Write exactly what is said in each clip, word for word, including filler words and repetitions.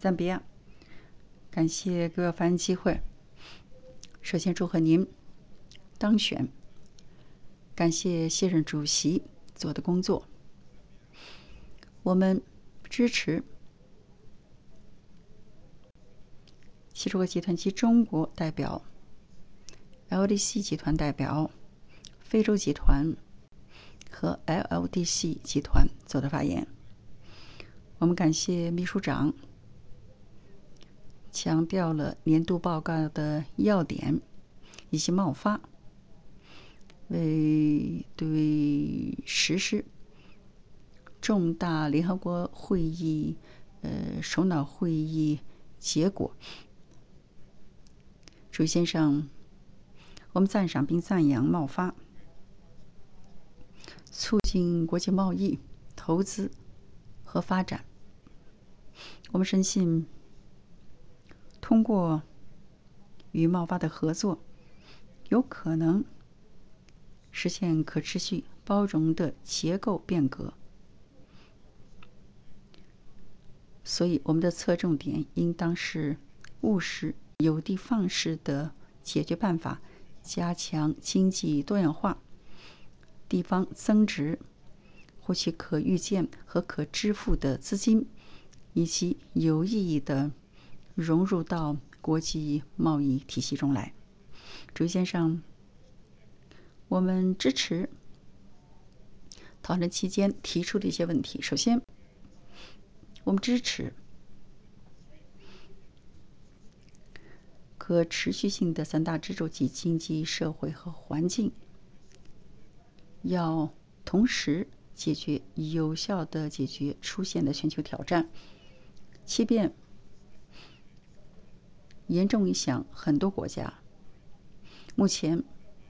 赞比亚。感谢给我发言机会。首先祝贺您当选，感谢现任主席做的工作。我们支持汽车集团及中国代表、L D C 集团代表、非洲集团和 L L D C 集团做的发言。我们感谢秘书长强调了年度报告的要点以及贸发，为对实施重大联合国会议呃首脑会议结果。主席先生，我们赞赏并赞扬贸发，促进国际贸易、投资和发展。我们深信，通过与贸发的合作，有可能实现可持续包容的结构变革。所以，我们的侧重点应当是务实、有的放矢的解决办法，加强经济多样化、地方增值，获取可预见和可支付的资金，以及有意义的融入到国际贸易体系中来。主席先生，我们支持讨论期间提出的一些问题。首先，我们支持可持续性的三大支柱及经济社会和环境，要同时解决有效的解决出现的全球挑战。气变严重影响很多国家。目前，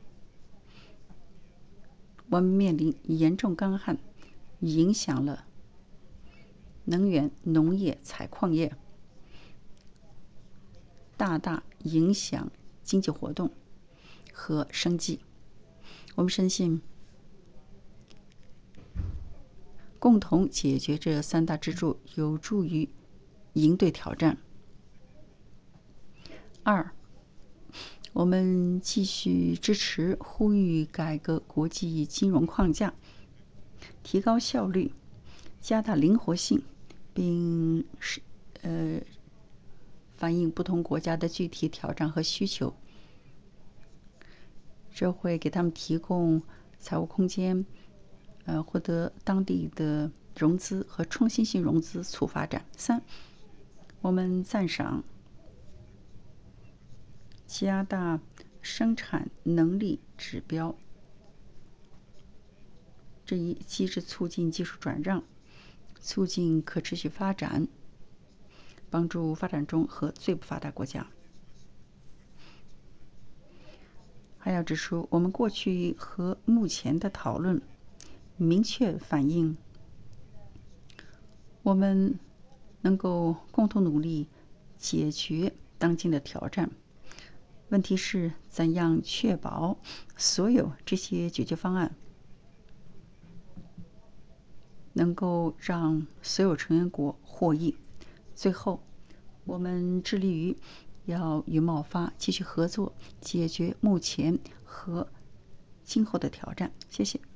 我们面临严重干旱，影响了能源、农业、采矿业，大大影响经济活动和生计。我们深信，共同解决这三大支柱有助于应对挑战。二，我们继续支持呼吁改革国际金融框架，提高效率，加大灵活性，并是呃反映不同国家的具体挑战和需求。这会给他们提供财务空间，呃，获得当地的融资和创新性融资，促发展。三，我们赞赏加大生产能力指标这一机制，促进技术转让，促进可持续发展，帮助发展中和最不发达国家。还要指出，我们过去和目前的讨论明确反映，我们能够共同努力解决当今的挑战。问题是怎样确保所有这些解决方案能够让所有成员国获益。最后，我们致力于要与贸发继续合作，解决目前和今后的挑战。谢谢。